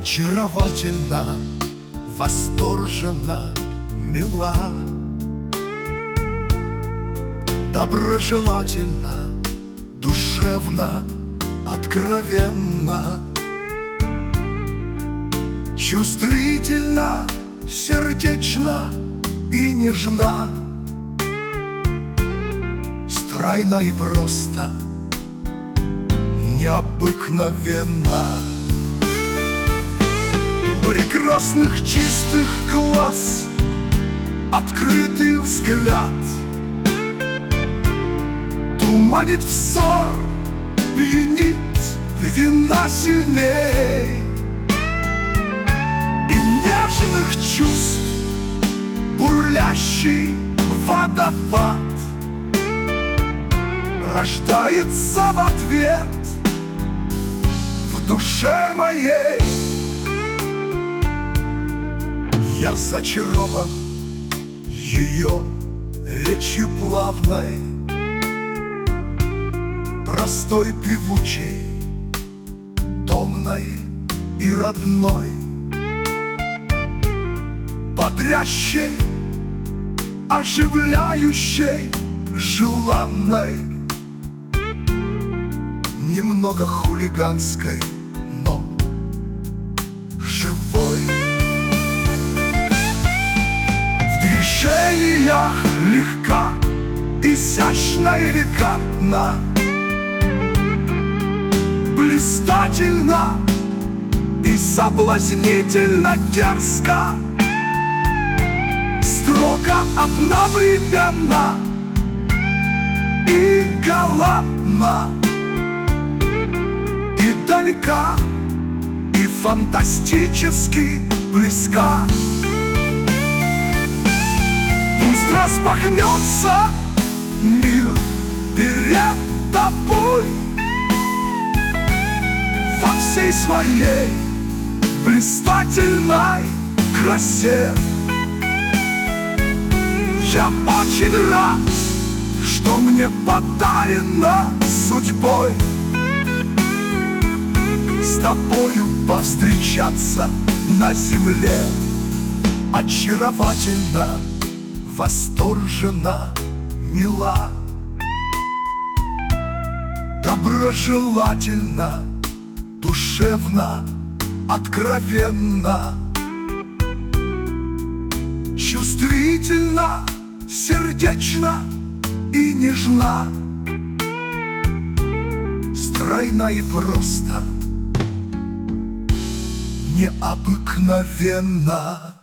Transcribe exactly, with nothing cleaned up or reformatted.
Очаровательна, восторженно, мила, доброжелательна, душевно, откровенно, чувствительна, сердечна и нежна, стройна и просто, необыкновенна. Прекрасных чистых глаз, открытый взгляд туманит взор, пьянит вина сильней. И нежных чувств бурлящий водопад рождается в ответ в душе моей. Я зачарован ее речью плавной, простой, певучей, томной и родной, бодрящей, оживляющей, желанной, немного хулиганской, но живой. В движениях легка, изящна и элегантна, блистательна и соблазнительно дерзка, строго одновременно и галантна, и далека, и фантастически близка. Пусть распахнется мир перед тобой во всей своей блистательной красе. Я очень рад, что мне подарено судьбой с тобою повстречаться на земле. Очаровательна, восторженно, мила, доброжелательна, душевно, откровенно, чувствительна, сердечна и нежна, стройна и просто, необыкновенна.